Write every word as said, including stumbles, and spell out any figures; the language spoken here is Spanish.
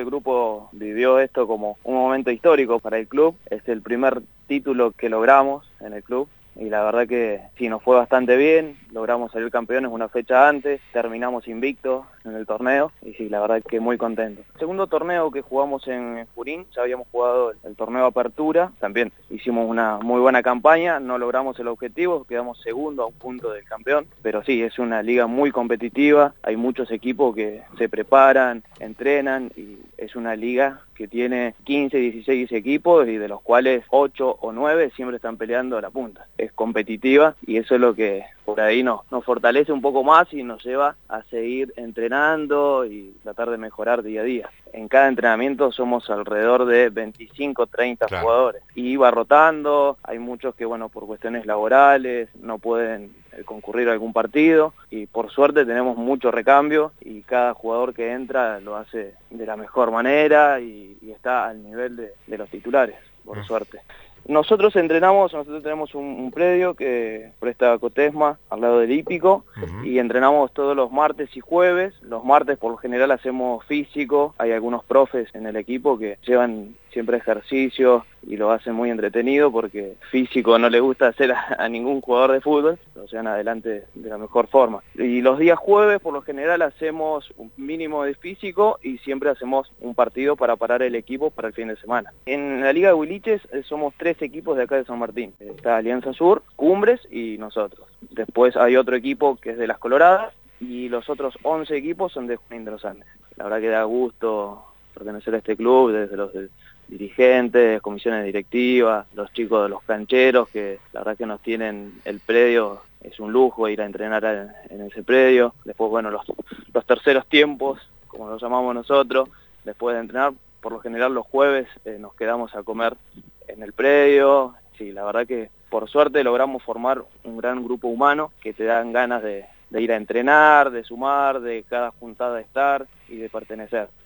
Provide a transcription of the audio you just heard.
grupo vivió esto como un momento histórico para el club. Es el primer título que logramos en el club. Y la verdad que sí, nos fue bastante bien, logramos salir campeones una fecha antes, terminamos invictos en el torneo y sí, la verdad que muy contentos. Segundo torneo que jugamos en Junín, ya habíamos jugado el torneo Apertura, también hicimos una muy buena campaña, no logramos el objetivo, quedamos segundo a un punto del campeón, pero sí, es una liga muy competitiva, hay muchos equipos que se preparan, entrenan y es una liga que tiene quince, dieciséis equipos y de los cuales ocho o nueve siempre están peleando a la punta. Es competitiva y eso es lo que por ahí nos, nos fortalece un poco más y nos lleva a seguir entrenando y tratar de mejorar día a día. En cada entrenamiento somos alrededor de veinticinco, treinta claro. jugadores y va rotando, hay muchos que bueno por cuestiones laborales no pueden concurrir a algún partido y por suerte tenemos mucho recambio y cada jugador que entra lo hace de la mejor manera y, y está al nivel de, de los titulares, por mm. suerte. Nosotros entrenamos, nosotros tenemos un, un predio que presta Cotesma al lado del hípico uh-huh. y entrenamos todos los martes y jueves. Los martes por lo general hacemos físico, hay algunos profes en el equipo que llevan siempre ejercicio y lo hacen muy entretenido porque físico no le gusta hacer a, a ningún jugador de fútbol, lo llevan adelante de la mejor forma. Y los días jueves por lo general hacemos un mínimo de físico y siempre hacemos un partido para parar el equipo para el fin de semana. En la Liga de Huiliches eh, somos tres equipos de acá de San Martín. Está Alianza Sur, Cumbres y nosotros. Después hay otro equipo que es de Las Coloradas y los otros once equipos son de Junín de los Andes. La verdad que da gusto pertenecer a este club, desde los de dirigentes, comisiones directivas, los chicos de los cancheros, que la verdad que nos tienen el predio, es un lujo ir a entrenar en, en ese predio. Después, bueno, los, los terceros tiempos, como los llamamos nosotros, después de entrenar, por lo general los jueves eh, nos quedamos a comer en el predio. Sí, la verdad que por suerte logramos formar un gran grupo humano que te dan ganas de, de ir a entrenar, de sumar, de cada juntada estar y de pertenecer.